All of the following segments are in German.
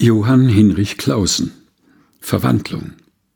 Johann Hinrich Clausen: Verwandlung.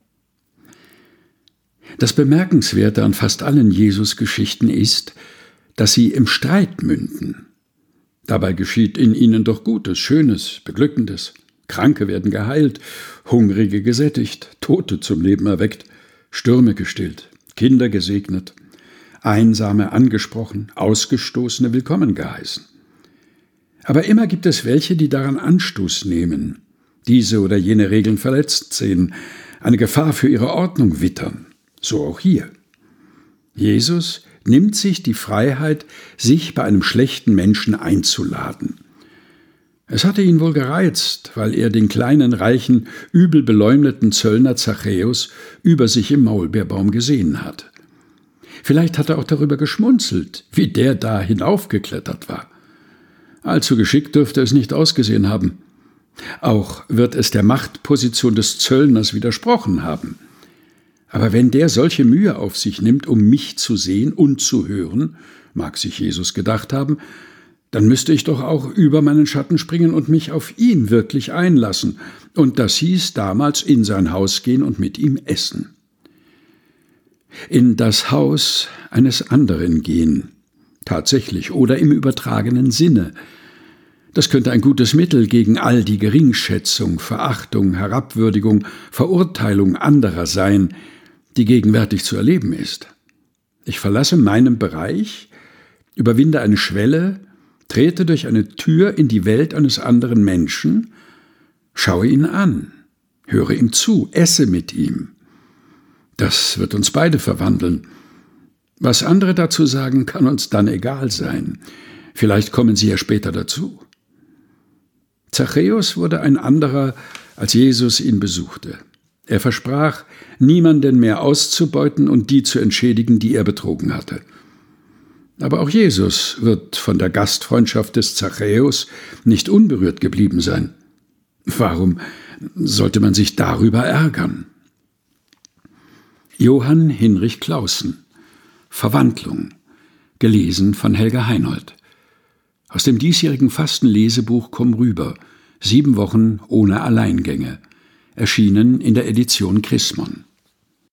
Das Bemerkenswerte an fast allen Jesus-Geschichten ist, dass sie im Streit münden. Dabei geschieht in ihnen doch Gutes, Schönes, Beglückendes. Kranke werden geheilt, Hungrige gesättigt, Tote zum Leben erweckt, Stürme gestillt, Kinder gesegnet, Einsame angesprochen, Ausgestoßene willkommen geheißen. Aber immer gibt es welche, die daran Anstoß nehmen, diese oder jene Regeln verletzt sehen, eine Gefahr für ihre Ordnung wittern. So auch hier. Jesus nimmt sich die Freiheit, sich bei einem schlechten Menschen einzuladen. Es hatte ihn wohl gereizt, weil er den kleinen, reichen, übel beleumdeten Zöllner Zachäus über sich im Maulbeerbaum gesehen hat. Vielleicht hat er auch darüber geschmunzelt, wie der da hinaufgeklettert war. Allzu geschickt dürfte es nicht ausgesehen haben. Auch wird es der Machtposition des Zöllners widersprochen haben. Aber wenn der solche Mühe auf sich nimmt, um mich zu sehen und zu hören, mag sich Jesus gedacht haben, dann müsste ich doch auch über meinen Schatten springen und mich auf ihn wirklich einlassen. Und das hieß damals in sein Haus gehen und mit ihm essen. In das Haus eines anderen gehen, tatsächlich oder im übertragenen Sinne. Das könnte ein gutes Mittel gegen all die Geringschätzung, Verachtung, Herabwürdigung, Verurteilung anderer sein, die gegenwärtig zu erleben ist. Ich verlasse meinen Bereich, überwinde eine Schwelle, trete durch eine Tür in die Welt eines anderen Menschen, schaue ihn an, höre ihm zu, esse mit ihm. Das wird uns beide verwandeln. Was andere dazu sagen, kann uns dann egal sein. Vielleicht kommen sie ja später dazu. Zachäus wurde ein anderer, als Jesus ihn besuchte. Er versprach, niemanden mehr auszubeuten und die zu entschädigen, die er betrogen hatte. Aber auch Jesus wird von der Gastfreundschaft des Zachäus nicht unberührt geblieben sein. Warum sollte man sich darüber ärgern? Johann Hinrich Clausen: Verwandlung, gelesen von Helga Heinold. Aus dem diesjährigen Fastenlesebuch Komm rüber, 7 Wochen ohne Alleingänge, erschienen in der Edition Chrismon.